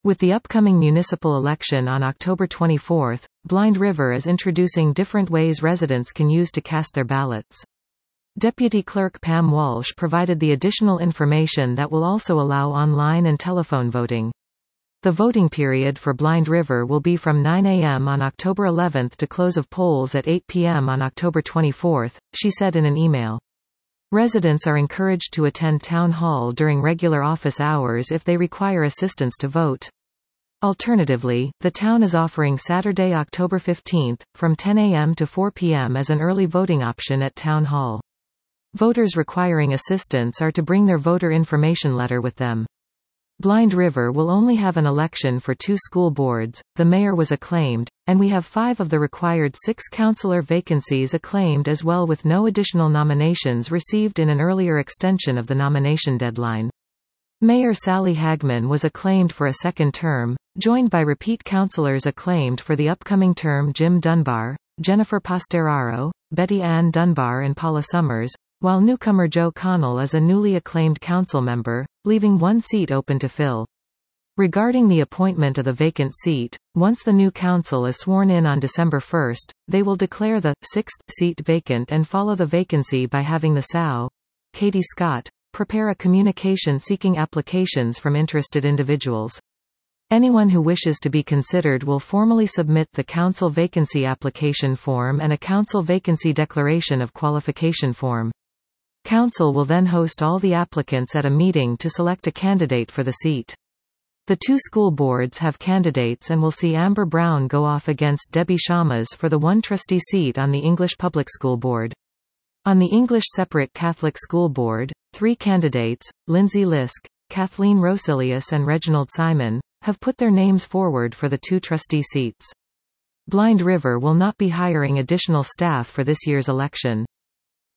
With the upcoming municipal election on October 24, Blind River is introducing different ways residents can use to cast their ballots. Deputy Clerk Pam Walsh provided the additional information that will also allow online and telephone voting. The voting period for Blind River will be from 9 a.m. on October 11 to close of polls at 8 p.m. on October 24, she said in an email. Residents are encouraged to attend Town Hall during regular office hours if they require assistance to vote. Alternatively, the town is offering Saturday, October 15, from 10 a.m. to 4 p.m. as an early voting option at Town Hall. Voters requiring assistance are to bring their voter information letter with them. Blind River will only have an election for 2 school boards, the mayor was acclaimed, and we have 5 of the required 6 councillor vacancies acclaimed as well, with no additional nominations received in an earlier extension of the nomination deadline. Mayor Sally Hagman was acclaimed for a second term, joined by repeat councillors acclaimed for the upcoming term Jim Dunbar, Jennifer Posteraro, Betty Ann Dunbar and Paula Summers, while newcomer Joe Connell is a newly acclaimed council member, leaving 1 seat open to fill. Regarding the appointment of the vacant seat, once the new council is sworn in on December 1, they will declare the 6th seat vacant and follow the vacancy by having the SOW, Katie Scott, prepare a communication seeking applications from interested individuals. Anyone who wishes to be considered will formally submit the council vacancy application form and a council vacancy declaration of qualification form. Council will then host all the applicants at a meeting to select a candidate for the seat. The 2 school boards have candidates and will see Amber Brown go off against Debbie Shamas for the 1 trustee seat on the English Public School Board. On the English Separate Catholic School Board, 3 candidates, Lindsay Lisk, Kathleen Rosilius and Reginald Simon, have put their names forward for the 2 trustee seats. Blind River will not be hiring additional staff for this year's election.